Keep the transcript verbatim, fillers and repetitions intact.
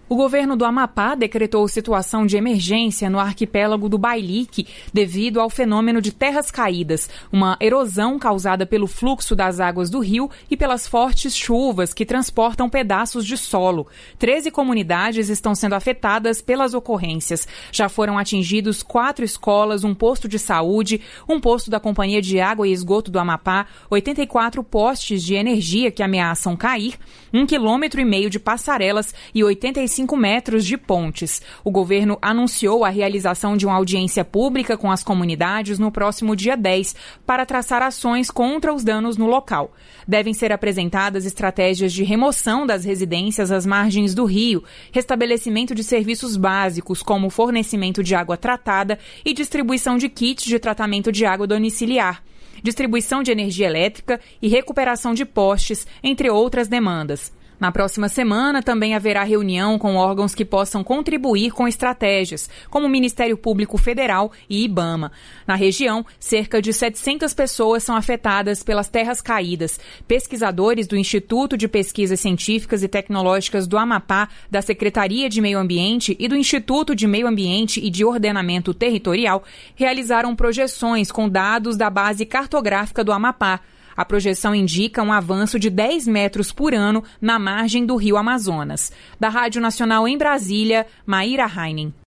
O governo do Amapá decretou situação de emergência no arquipélago do Bailique devido ao fenômeno de terras caídas, uma erosão causada pelo fluxo das águas do rio e pelas fortes chuvas que transportam pedaços de solo. Treze comunidades estão sendo afetadas pelas ocorrências. Já foram atingidos quatro escolas, um posto de saúde, um posto da Companhia de Água e Esgoto do Amapá, oitenta e quatro postes de energia que ameaçam cair, um quilômetro e meio de passarelas e oitenta e cinco metros de pontes. O governo anunciou a realização de uma audiência pública com as comunidades no próximo dia dez para traçar ações contra os danos no local. Devem ser apresentadas estratégias de remoção das residências às margens do rio, restabelecimento de serviços básicos como fornecimento de água tratada e distribuição de kits de tratamento de água domiciliar, distribuição de energia elétrica e recuperação de postes, entre outras demandas. Na próxima semana, também haverá reunião com órgãos que possam contribuir com estratégias, como o Ministério Público Federal e IBAMA. Na região, cerca de setecentas pessoas são afetadas pelas terras caídas. Pesquisadores do Instituto de Pesquisas Científicas e Tecnológicas do Amapá, da Secretaria de Meio Ambiente e do Instituto de Meio Ambiente e de Ordenamento Territorial realizaram projeções com dados da Base Cartográfica do Amapá. A projeção indica um avanço de dez metros por ano na margem do rio Amazonas. Da Rádio Nacional em Brasília, Maíra Heinen.